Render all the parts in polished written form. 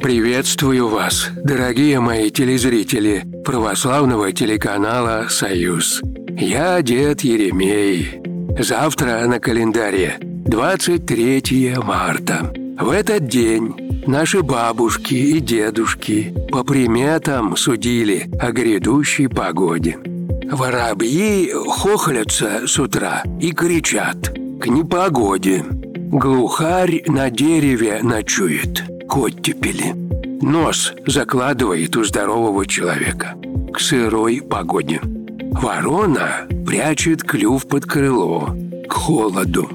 Приветствую вас, дорогие мои телезрители православного телеканала «Союз». Я дед Еремей. Завтра на календаре 23 марта. В этот день наши бабушки и дедушки по приметам судили о грядущей погоде. Воробьи хохлятся с утра и кричат к непогоде. Глухарь на дереве ночует, к оттепели. Нос закладывает у здорового человека к сырой погоде. Ворона прячет клюв под крыло к холоду.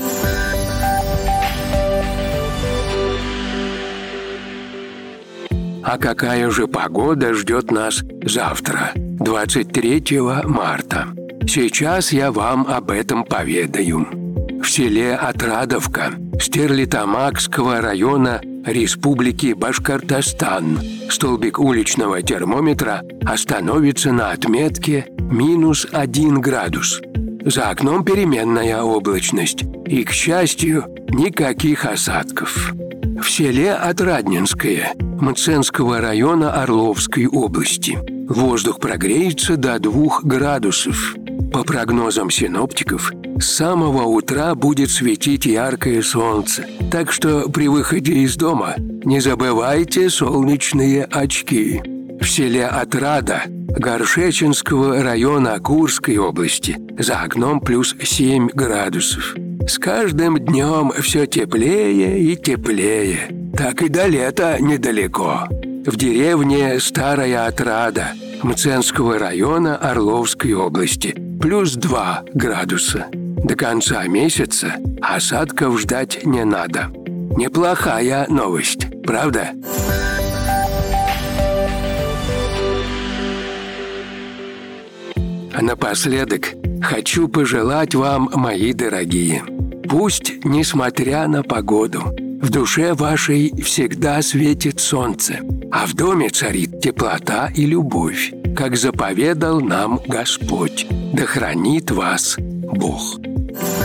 А какая же погода ждет нас завтра, 23 марта? Сейчас я вам об этом поведаю. В селе Отрадовка Стерлитамакского района Республики Башкортостан столбик уличного термометра остановится на отметке -1 градус. За окном переменная облачность и, к счастью, никаких осадков. В селе Отрадненское Мценского района Орловской области воздух прогреется до 2 градусов. По прогнозам синоптиков, с самого утра будет светить яркое солнце, так что при выходе из дома не забывайте солнечные очки. В селе Отрада Горшеченского района Курской области за окном +7 градусов. С каждым днем все теплее и теплее. Так и до лета недалеко. В деревне Старая Отрада Мценского района Орловской области +2 градуса. До конца месяца осадков ждать не надо. Неплохая новость, правда? А напоследок хочу пожелать вам, мои дорогие, пусть, несмотря на погоду, в душе вашей всегда светит солнце, а в доме царит теплота и любовь, как заповедал нам Господь. Да хранит вас Бог.